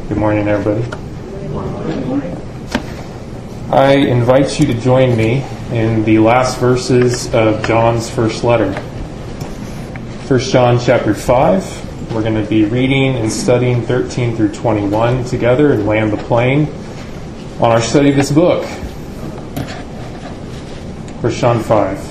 Good morning, everybody. I invite you to join me in the last verses of John's first letter. 1 John chapter 5. We're going to be reading and studying 13 through 21 together and land the plane on our study of this book. 1 John 5.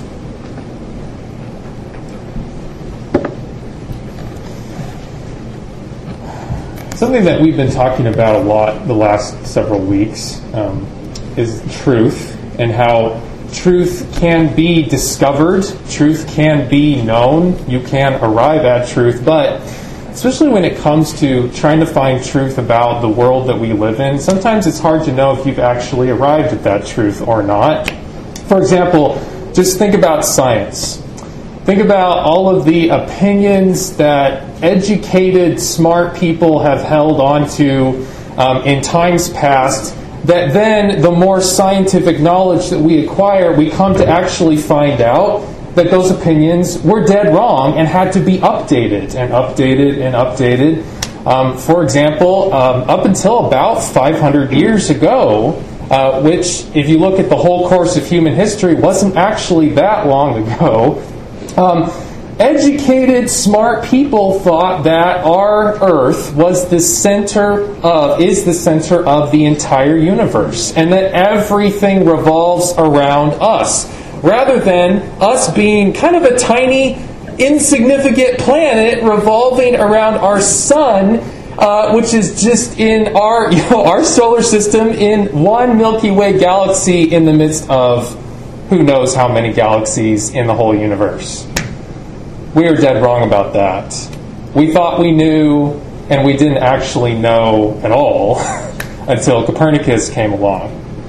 Something that we've been talking about a lot the last several weeks is truth, and how truth can be discovered, truth can be known, you can arrive at truth, but especially when it comes to trying to find truth about the world that we live in, sometimes it's hard to know if you've actually arrived at that truth or not. For example, just think about science. Think about all of the opinions that educated, smart people have held onto in times past, that then the more scientific knowledge that we acquire, we come to actually find out that those opinions were dead wrong and had to be updated and updated and updated. For example, up until about 500 years ago, which, if you look at the whole course of human history, wasn't actually that long ago, educated, smart people thought that our Earth is the center of the entire universe, and that everything revolves around us, rather than us being kind of a tiny, insignificant planet revolving around our sun, which is just in our solar system, in one Milky Way galaxy in the midst of who knows how many galaxies in the whole universe. We are dead wrong about that. We thought we knew, and we didn't actually know at all until Copernicus came along.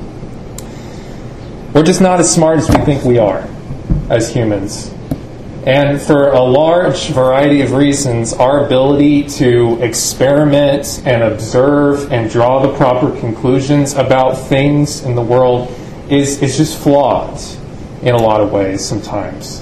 We're just not as smart as we think we are as humans. And for a large variety of reasons, our ability to experiment and observe and draw the proper conclusions about things in the world is just flawed in a lot of ways sometimes.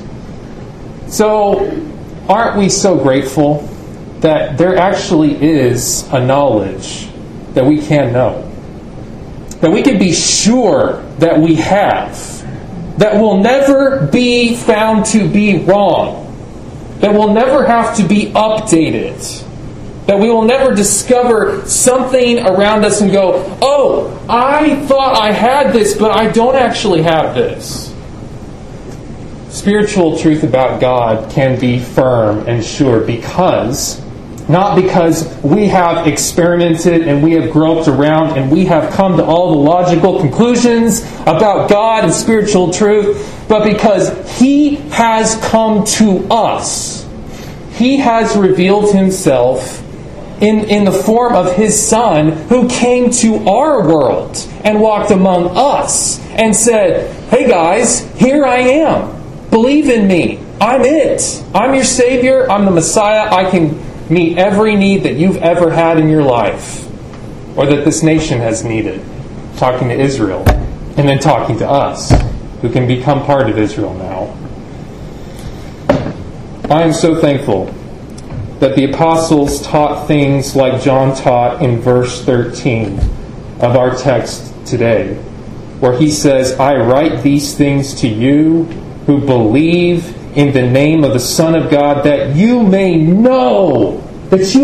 So, aren't we so grateful that there actually is a knowledge that we can know, that we can be sure that we have, that will never be found to be wrong, that will never have to be updated, that we will never discover something around us and go, oh, I thought I had this, but I don't actually have this. Spiritual truth about God can be firm and sure not because we have experimented and we have groped around and we have come to all the logical conclusions about God and spiritual truth, but because He has come to us. He has revealed Himself in the form of His Son, who came to our world and walked among us and said, hey guys, here I am. Believe in me. I'm it. I'm your Savior. I'm the Messiah. I can meet every need that you've ever had in your life, or that this nation has needed. Talking to Israel, and then talking to us, who can become part of Israel now. I am so thankful that the apostles taught things like John taught in verse 13 of our text today, where he says, I write these things to you who believe in the name of the Son of God, that you may know that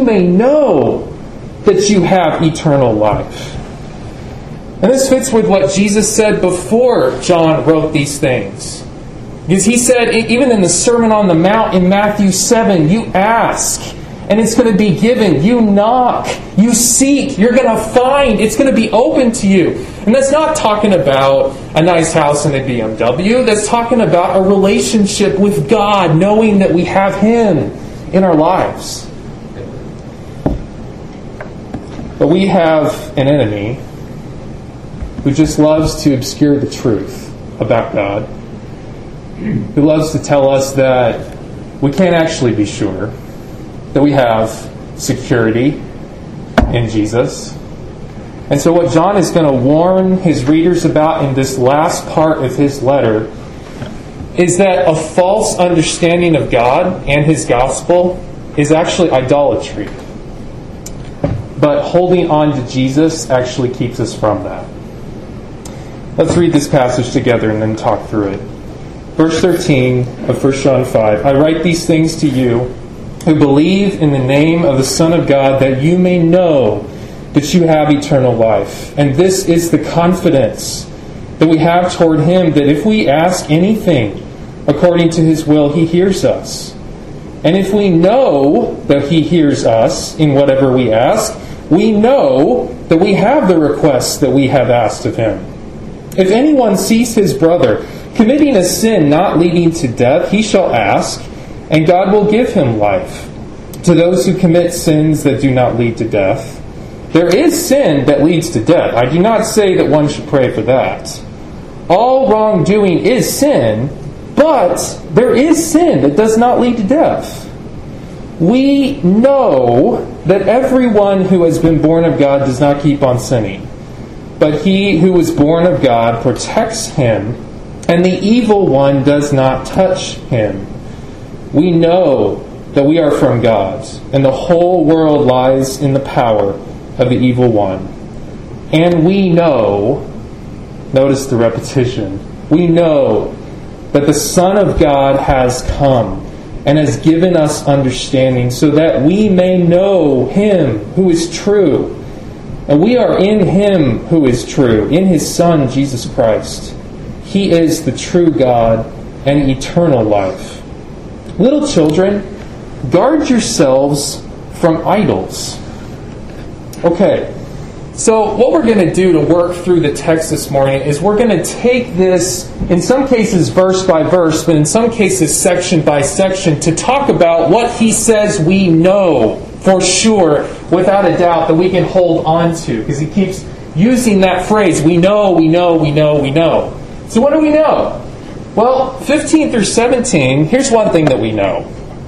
you have eternal life. And this fits with what Jesus said before John wrote these things. Because He said, even in the Sermon on the Mount in Matthew 7, you ask, and it's going to be given. You knock, you seek, you're going to find. It's going to be open to you. And that's not talking about a nice house and a BMW. That's talking about a relationship with God, knowing that we have Him in our lives. But we have an enemy who just loves to obscure the truth about God, who loves to tell us that we can't actually be sure that we have security in Jesus. And so what John is going to warn his readers about in this last part of his letter is that a false understanding of God and His gospel is actually idolatry. but holding on to Jesus actually keeps us from that. Let's read this passage together and then talk through it. Verse 13 of 1 John 5. I write these things to you who believe in the name of the Son of God, that you may know that you have eternal life. And this is the confidence that we have toward Him, that if we ask anything according to His will, He hears us. And if we know that He hears us in whatever we ask, we know that we have the requests that we have asked of Him. If anyone sees his brother committing a sin not leading to death, he shall ask, and God will give him life. To those who commit sins that do not lead to death, there is sin that leads to death. I do not say that one should pray for that. All wrongdoing is sin, but there is sin that does not lead to death. We know that everyone who has been born of God does not keep on sinning. But he who was born of God protects him, and the evil one does not touch him. We know that we are from God, and the whole world lies in the power of the evil one. And we know, notice the repetition, we know that the Son of God has come and has given us understanding, so that we may know Him who is true. And we are in Him who is true, in His Son, Jesus Christ. He is the true God and eternal life. Little children, guard yourselves from idols. Okay, so what we're going to do to work through the text this morning is we're going to take this, in some cases verse by verse, but in some cases section by section, to talk about what he says we know for sure, without a doubt, that we can hold on to. Because he keeps using that phrase, we know, we know, we know, we know. So what do we know? Well, 15 through 17, here's one thing that we know.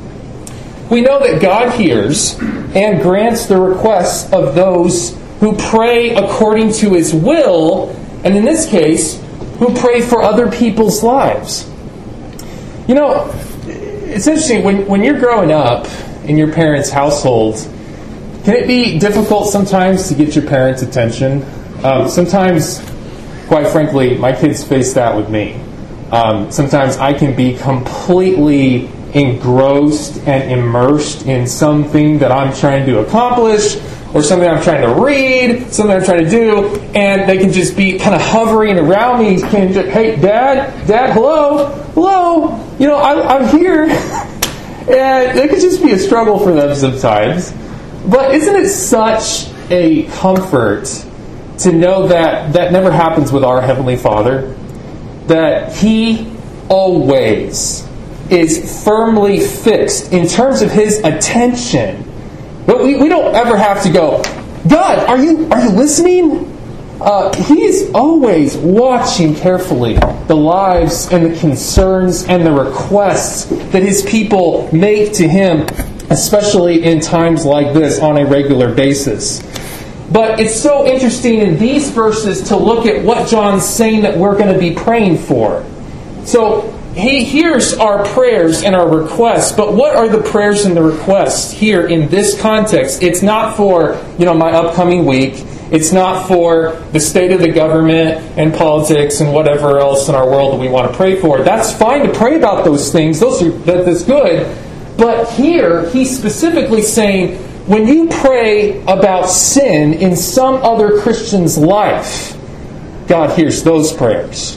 We know that God hears and grants the requests of those who pray according to His will, and in this case, who pray for other people's lives. You know, it's interesting, when you're growing up in your parents' household, can it be difficult sometimes to get your parents' attention? Sometimes, quite frankly, my kids face that with me. Sometimes I can be completely engrossed and immersed in something that I'm trying to accomplish, or something I'm trying to read, something I'm trying to do, and they can just be kind of hovering around me. Hey, Dad, hello, you know, I'm here. And it could just be a struggle for them sometimes. But isn't it such a comfort to know that that never happens with our Heavenly Father? That He always is firmly fixed in terms of His attention. But we don't ever have to go, God, are you listening? He's always watching carefully the lives and the concerns and the requests that His people make to Him, especially in times like this on a regular basis. But it's so interesting in these verses to look at what John's saying that we're going to be praying for. So He hears our prayers and our requests, but what are the prayers and the requests here in this context? It's not for, my upcoming week. It's not for the state of the government and politics and whatever else in our world that we want to pray for. That's fine to pray about those things. That's good. But here, he's specifically saying, when you pray about sin in some other Christian's life, God hears those prayers.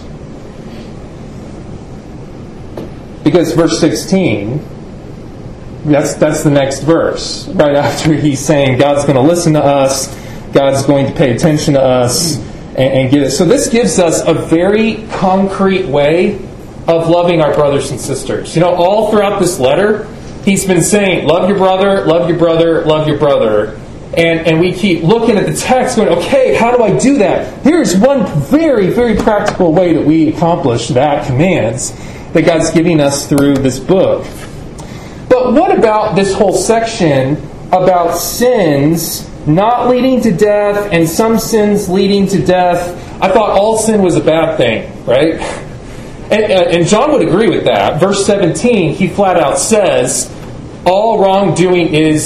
Because verse 16, that's the next verse. Right after he's saying God's going to listen to us, God's going to pay attention to us and get it. So this gives us a very concrete way of loving our brothers and sisters. All throughout this letter, he's been saying, love your brother, love your brother, love your brother. And we keep looking at the text going, okay, how do I do that? Here's one very, very practical way that we accomplish that commands that God's giving us through this book. But what about this whole section about sins not leading to death and some sins leading to death? I thought all sin was a bad thing, right? And John would agree with that. Verse 17, he flat out says, all wrongdoing is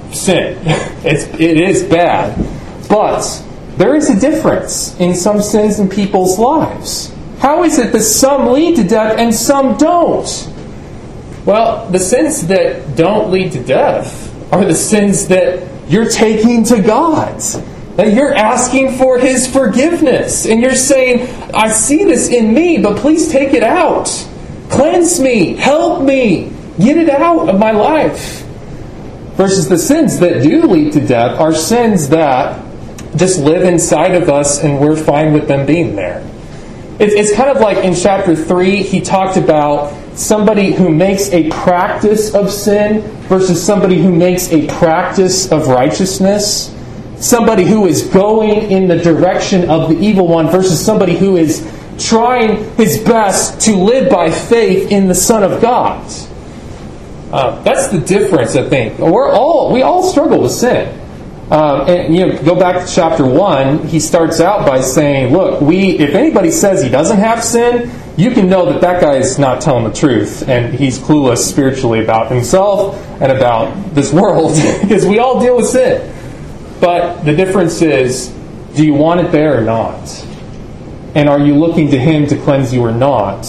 sin. It is bad. But there is a difference in some sins in people's lives. How is it that some lead to death and some don't? Well, the sins that don't lead to death are the sins that you're taking to God. That you're asking for His forgiveness. And you're saying, I see this in me, but please take it out. Cleanse me. Help me. Get it out of my life. Versus the sins that do lead to death are sins that just live inside of us and we're fine with them being there. It's kind of like in chapter 3, he talked about somebody who makes a practice of sin versus somebody who makes a practice of righteousness. Somebody who is going in the direction of the evil one versus somebody who is trying his best to live by faith in the Son of God. That's the difference, I think. We all struggle with sin. And go back to chapter 1, he starts out by saying, look, if anybody says he doesn't have sin, you can know that guy is not telling the truth, and he's clueless spiritually about himself and about this world, because we all deal with sin. But the difference is, do you want it there or not? And are you looking to Him to cleanse you or not?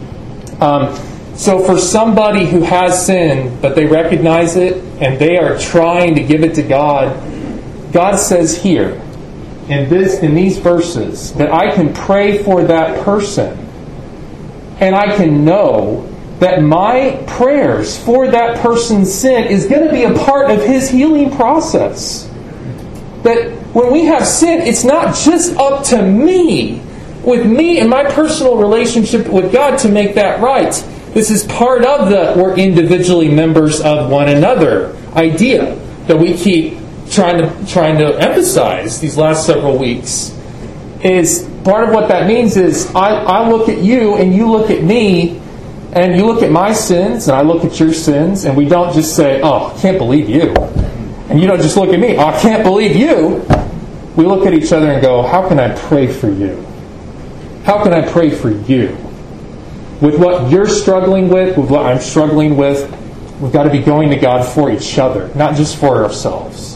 So for somebody who has sin, but they recognize it, and they are trying to give it to God, God says here, in these verses, that I can pray for that person, and I can know that my prayers for that person's sin is going to be a part of His healing process. That when we have sin, it's not just up to me, with me and my personal relationship with God to make that right. This is part of the we're individually members of one another idea that we keep trying to emphasize these last several weeks. Is part of what that means is I look at you and you look at me and you look at my sins and I look at your sins, and we don't just say, oh, I can't believe you. And you don't just look at me, oh, I can't believe you. We look at each other and go, how can I pray for you? How can I pray for you? With what you're struggling with what I'm struggling with, we've got to be going to God for each other, not just for ourselves.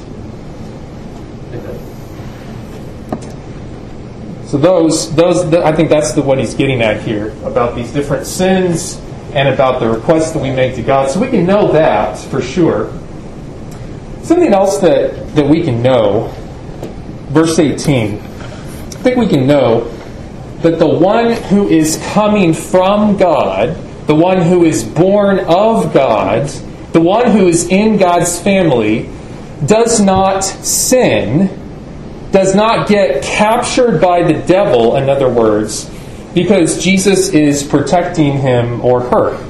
So those I think that's what he's getting at here, about these different sins and about the requests that we make to God. So we can know that for sure. Something else that we can know, verse 18, I think we can know that the one who is coming from God, the one who is born of God, the one who is in God's family, does not sin, does not get captured by the devil, in other words, because Jesus is protecting him or her.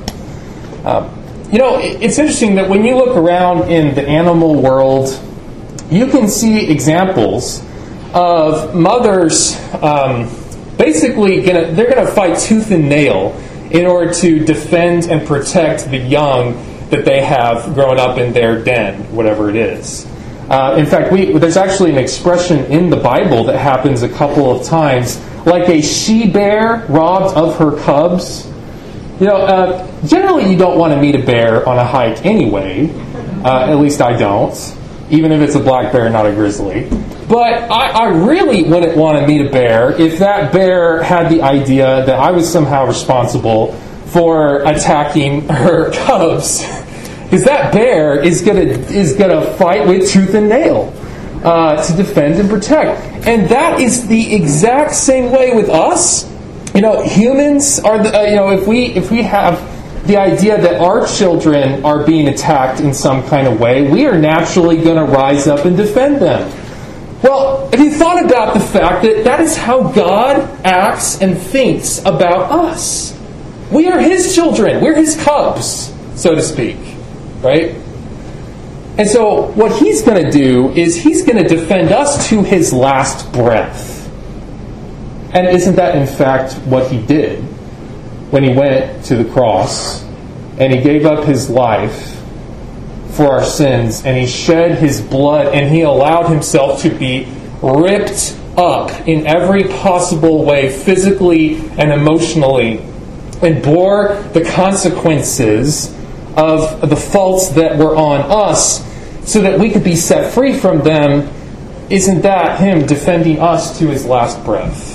It's interesting that when you look around in the animal world, you can see examples of mothers basically they're going to fight tooth and nail in order to defend and protect the young that they have grown up in their den, whatever it is. In fact, there's actually an expression in the Bible that happens a couple of times, like a she-bear robbed of her cubs. Generally you don't want to meet a bear on a hike anyway. At least I don't. Even if it's a black bear, not a grizzly. But I really wouldn't want to meet a bear if that bear had the idea that I was somehow responsible for attacking her cubs. Because that bear is gonna fight with tooth and nail to defend and protect. And that is the exact same way with us. Humans are if we have the idea that our children are being attacked in some kind of way, we are naturally going to rise up and defend them. Well, have you thought about the fact that is how God acts and thinks about us? We are His children. We're His cubs, so to speak. Right? And so what He's going to do is He's going to defend us to His last breath. And isn't that in fact what He did when He went to the cross and He gave up His life for our sins, and He shed His blood, and He allowed Himself to be ripped up in every possible way, physically and emotionally, and bore the consequences of the faults that were on us, so that we could be set free from them, isn't that Him defending us to His last breath?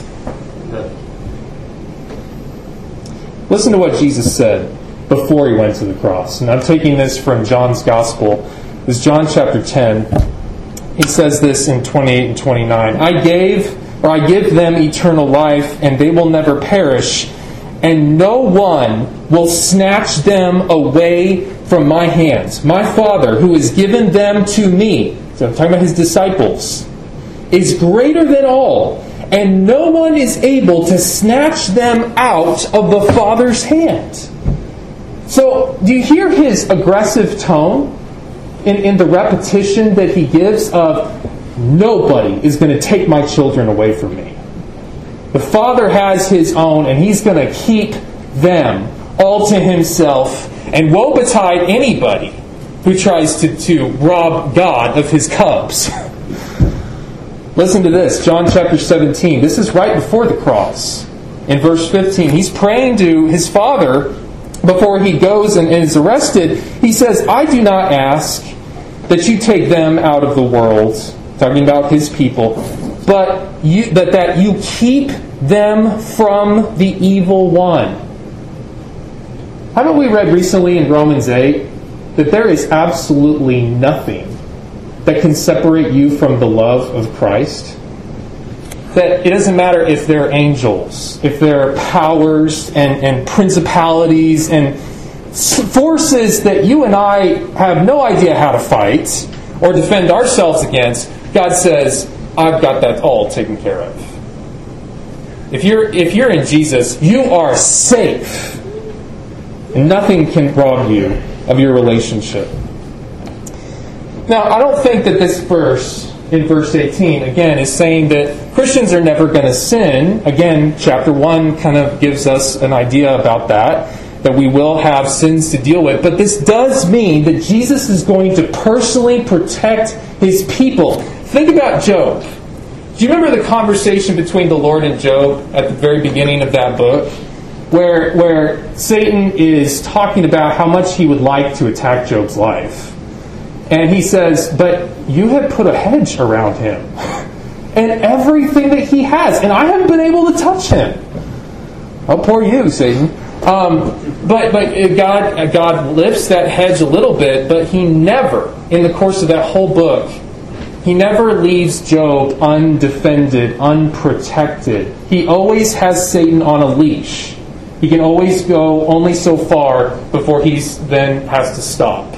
Listen to what Jesus said before He went to the cross. And I'm taking this from John's Gospel. This is John chapter 10. He says this in 28 and 29. I give them eternal life, and they will never perish, and no one will snatch them away from my hands. My Father, who has given them to me, so I'm talking about His disciples, is greater than all, and no one is able to snatch them out of the Father's hand. So, do you hear His aggressive tone in the repetition that He gives of, nobody is going to take my children away from me. The Father has His own, and He's going to keep them all to Himself. And woe betide anybody who tries to rob God of His cubs. Listen to this, John chapter 17. This is right before the cross. In verse 15, He's praying to His Father before He goes and is arrested. He says, I do not ask that you take them out of the world, talking about His people, but that you keep them from the evil one. Haven't we read recently in Romans 8 that there is absolutely nothing that can separate you from the love of Christ? That it doesn't matter if they're angels, if they're powers and principalities and forces that you and I have no idea how to fight or defend ourselves against. God says, I've got that all taken care of. If you're in Jesus, you are safe. And nothing can rob you of your relationship. Now, I don't think that this verse, in verse 18, again, is saying that Christians are never going to sin. Again, chapter 1 kind of gives us an idea about that we will have sins to deal with. But this does mean that Jesus is going to personally protect His people. Think about Job. Do you remember the conversation between the Lord and Job at the very beginning of that book? Where Satan is talking about how much he would like to attack Job's life. And he says, but you have put a hedge around him and everything that he has, and I haven't been able to touch him. Oh, poor you, Satan. But God lifts that hedge a little bit, but He never, in the course of that whole book, He never leaves Job undefended, unprotected. He always has Satan on a leash. He can always go only so far before he then has to stop.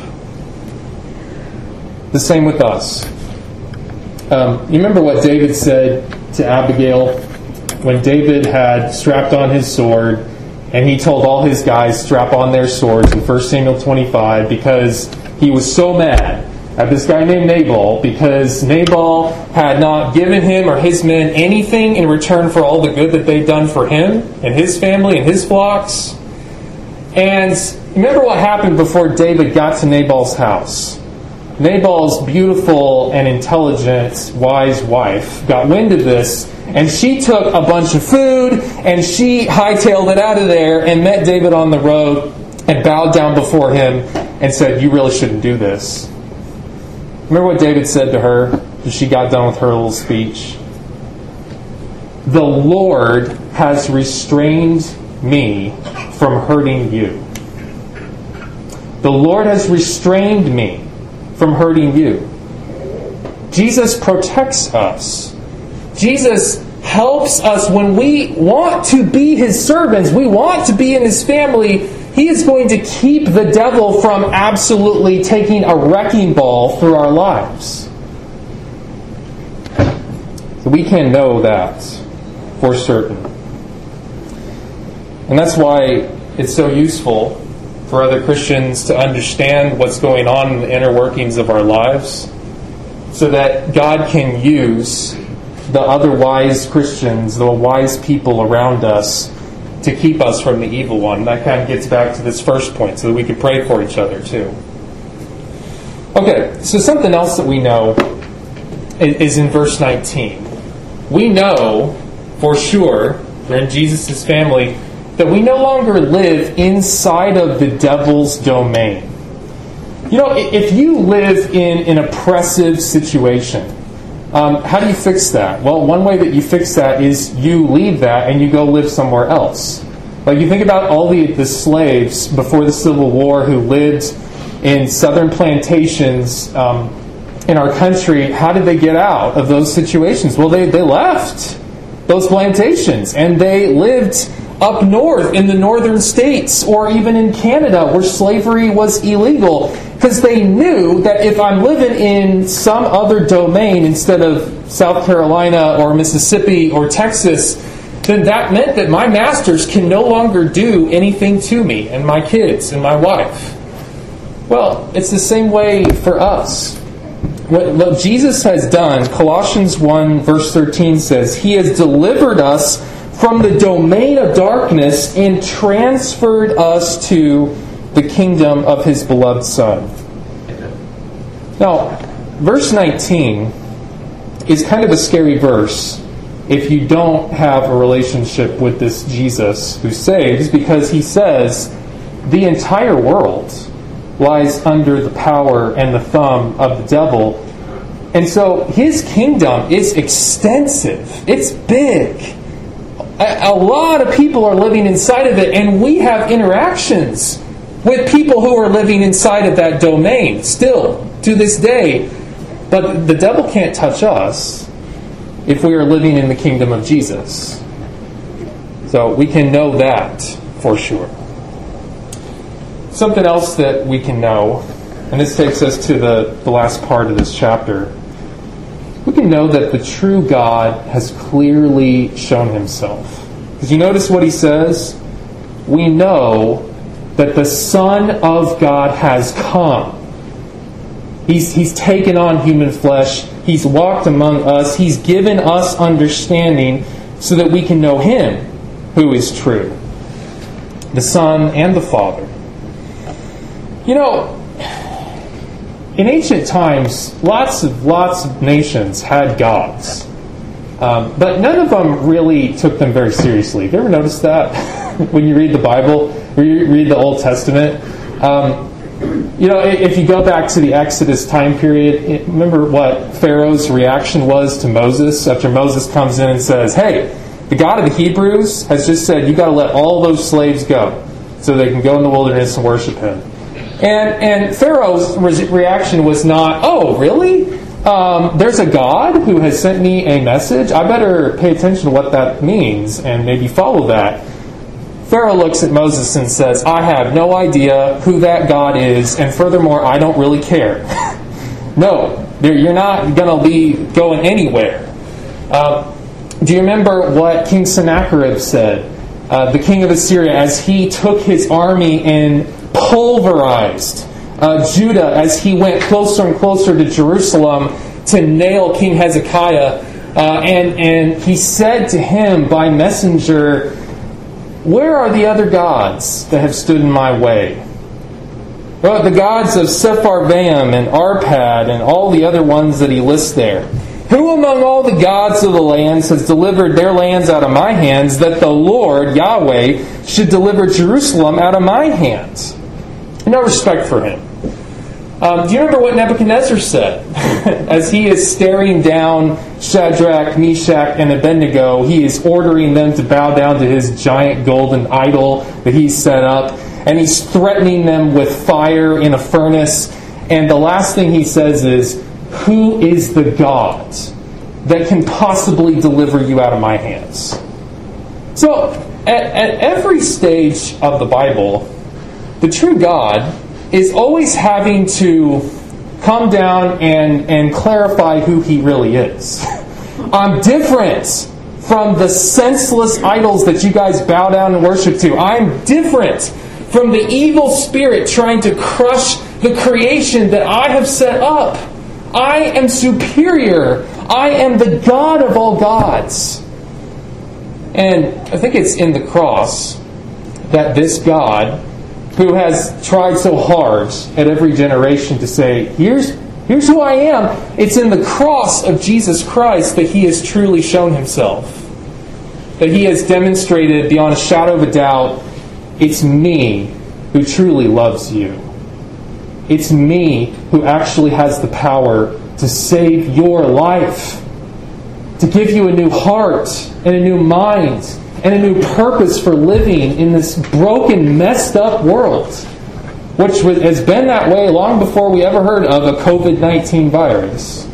The same with us. You remember what David said to Abigail when David had strapped on his sword and he told all his guys strap on their swords in 1 Samuel 25 because he was so mad at this guy named Nabal because Nabal had not given him or his men anything in return for all the good that they'd done for him and his family and his flocks. And remember what happened before David got to Nabal's house. Nabal's beautiful and intelligent, wise wife got wind of this, and she took a bunch of food and she hightailed it out of there and met David on the road and bowed down before him and said, you really shouldn't do this. Remember what David said to her as she got done with her little speech? The Lord has restrained me from hurting you. The Lord has restrained me from hurting you. Jesus protects us. Jesus helps us when we want to be His servants. We want to be in His family. He is going to keep the devil from absolutely taking a wrecking ball through our lives. So we can know that for certain. And that's why it's so useful for other Christians to understand what's going on in the inner workings of our lives so that God can use the other wise Christians, the wise people around us, to keep us from the evil one. That kind of gets back to this first point, so that we can pray for each other too. Okay, so something else that we know is in verse 19. We know for sure, we're in Jesus' family, that we no longer live inside of the devil's domain. If you live in an oppressive situation, how do you fix that? Well, one way that you fix that is you leave that and you go live somewhere else. Like you think about all the slaves before the Civil War who lived in southern plantations in our country. How did they get out of those situations? Well, they left those plantations and they lived up north in the northern states or even in Canada where slavery was illegal, because they knew that if I'm living in some other domain instead of South Carolina or Mississippi or Texas, then that meant that my masters can no longer do anything to me and my kids and my wife. Well, it's the same way for us. What Jesus has done, Colossians 1 verse 13 says, He has delivered us from the domain of darkness and transferred us to the kingdom of His beloved Son. Now, verse 19 is kind of a scary verse if you don't have a relationship with this Jesus who saves, because He says the entire world lies under the power and the thumb of the devil. And so His kingdom is extensive. It's big. A lot of people are living inside of it, and we have interactions with people who are living inside of that domain still to this day. But the devil can't touch us if we are living in the kingdom of Jesus. So we can know that for sure. Something else that we can know, and this takes us to the last part of this chapter. We can know that the true God has clearly shown Himself. Because you notice what He says? We know that the Son of God has come. He's taken on human flesh. He's walked among us. He's given us understanding so that we can know Him who is true. The Son and the Father. In ancient times, lots of nations had gods. But none of them really took them very seriously. Have you ever noticed that? When you read the Bible, when you read the Old Testament? If you go back to the Exodus time period, remember what Pharaoh's reaction was to Moses after Moses comes in and says, hey, the God of the Hebrews has just said you've got to let all those slaves go so they can go in the wilderness and worship Him. And Pharaoh's reaction was not, oh, really? There's a God who has sent me a message? I better pay attention to what that means and maybe follow that. Pharaoh looks at Moses and says, I have no idea who that God is, and furthermore, I don't really care. No, you're not going to be going anywhere. Do you remember what King Sennacherib said? The king of Assyria, as he took his army and pulverized Judah as he went closer and closer to Jerusalem to nail King Hezekiah. And he said to him by messenger, where are the other gods that have stood in my way? Well, the gods of Sepharvaim and Arpad and all the other ones that he lists there. Who among all the gods of the lands has delivered their lands out of my hands, that the Lord, Yahweh, should deliver Jerusalem out of my hands? No respect for Him. Do you remember what Nebuchadnezzar said? As he is staring down Shadrach, Meshach, and Abednego, he is ordering them to bow down to his giant golden idol that he's set up. And he's threatening them with fire in a furnace. And the last thing he says is, who is the God that can possibly deliver you out of my hands? So, at every stage of the Bible, the true God is always having to come down and clarify who He really is. I'm different from the senseless idols that you guys bow down and worship to. I'm different from the evil spirit trying to crush the creation that I have set up. I am superior. I am the God of all gods. And I think it's in the cross that this God, who has tried so hard at every generation to say, here's who I am, it's in the cross of Jesus Christ that He has truly shown Himself. That He has demonstrated beyond a shadow of a doubt, it's me who truly loves you. It's me who actually has the power to save your life, to give you a new heart and a new mind and a new purpose for living in this broken, messed up world, which has been that way long before we ever heard of a COVID-19 virus.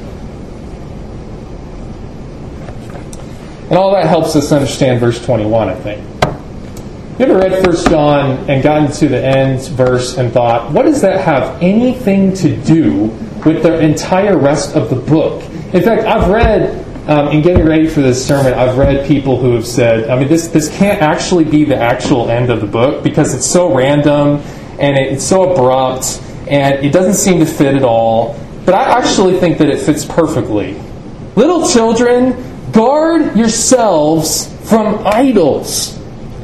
And all that helps us understand verse 21, I think. You ever read 1 John and gotten to the end verse and thought, what does that have anything to do with the entire rest of the book? In fact, I've read, in getting ready for this sermon, I've read people who have said, this can't actually be the actual end of the book because it's so random and it's so abrupt and it doesn't seem to fit at all. But I actually think that it fits perfectly. Little children, guard yourselves from idols.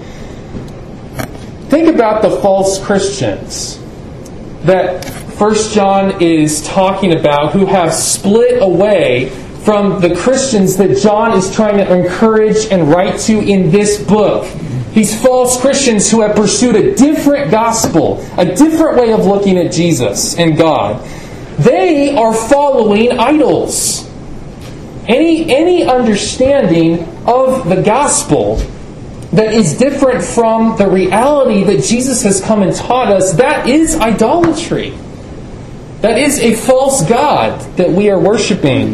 Think about the false Christians that 1 John is talking about who have split away from the Christians that John is trying to encourage and write to in this book. These false Christians who have pursued a different gospel, a different way of looking at Jesus and God. They are following idols. Any understanding of the gospel that is different from the reality that Jesus has come and taught us, that is idolatry. That is a false god that we are worshiping.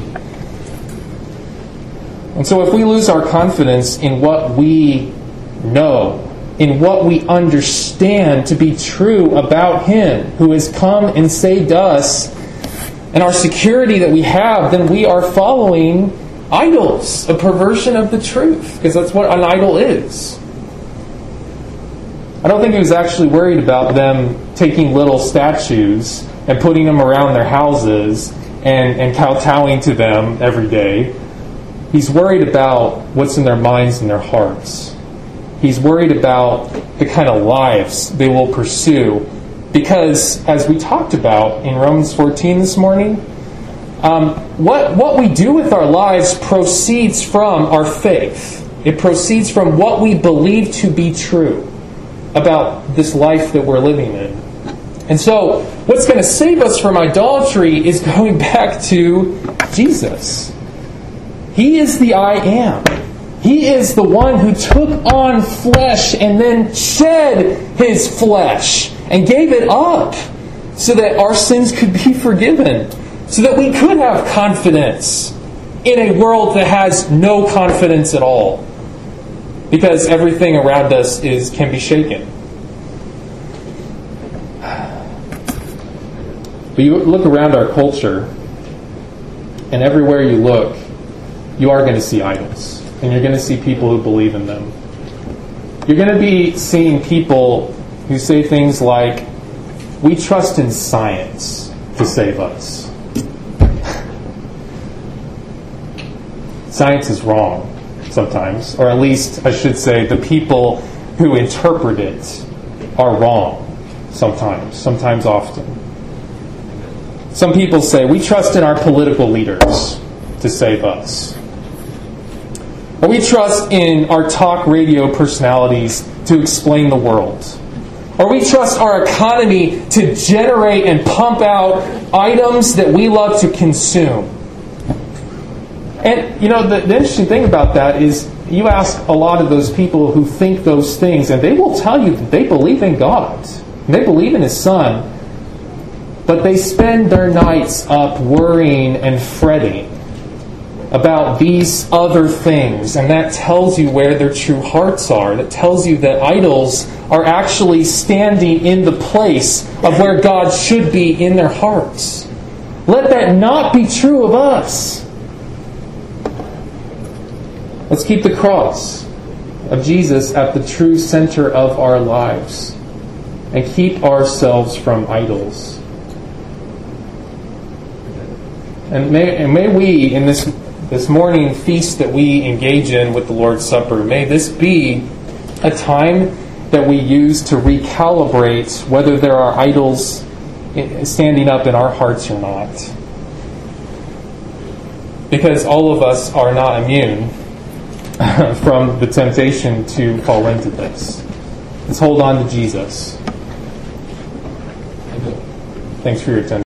And so if we lose our confidence in what we know, in what we understand to be true about Him who has come and saved us, and our security that we have, then we are following idols, a perversion of the truth, because that's what an idol is. I don't think He was actually worried about them taking little statues and putting them around their houses and kowtowing to them every day. He's worried about what's in their minds and their hearts. He's worried about the kind of lives they will pursue. Because, as we talked about in Romans 14 this morning, what we do with our lives proceeds from our faith. It proceeds from what we believe to be true about this life that we're living in. And so, what's going to save us from idolatry is going back to Jesus. He is the I Am. He is the one who took on flesh and then shed His flesh and gave it up so that our sins could be forgiven, so that we could have confidence in a world that has no confidence at all, because everything around us can be shaken. But you look around our culture, and everywhere you look, you are going to see idols. And you're going to see people who believe in them. You're going to be seeing people who say things like, we trust in science to save us. Science is wrong sometimes. Or at least, I should say, the people who interpret it are wrong sometimes often. Some people say, we trust in our political leaders to save us. Or we trust in our talk radio personalities to explain the world. Or we trust our economy to generate and pump out items that we love to consume. And, the interesting thing about that is you ask a lot of those people who think those things, and they will tell you that they believe in God. And they believe in His Son. But they spend their nights up worrying and fretting about these other things, and that tells you where their true hearts are. That tells you that idols are actually standing in the place of where God should be in their hearts. Let that not be true of us. Let's keep the cross of Jesus at the true center of our lives and keep ourselves from idols. And may we, in this morning feast that we engage in with the Lord's Supper, may this be a time that we use to recalibrate whether there are idols standing up in our hearts or not. Because all of us are not immune from the temptation to fall into this. Let's hold on to Jesus. Thanks for your attention.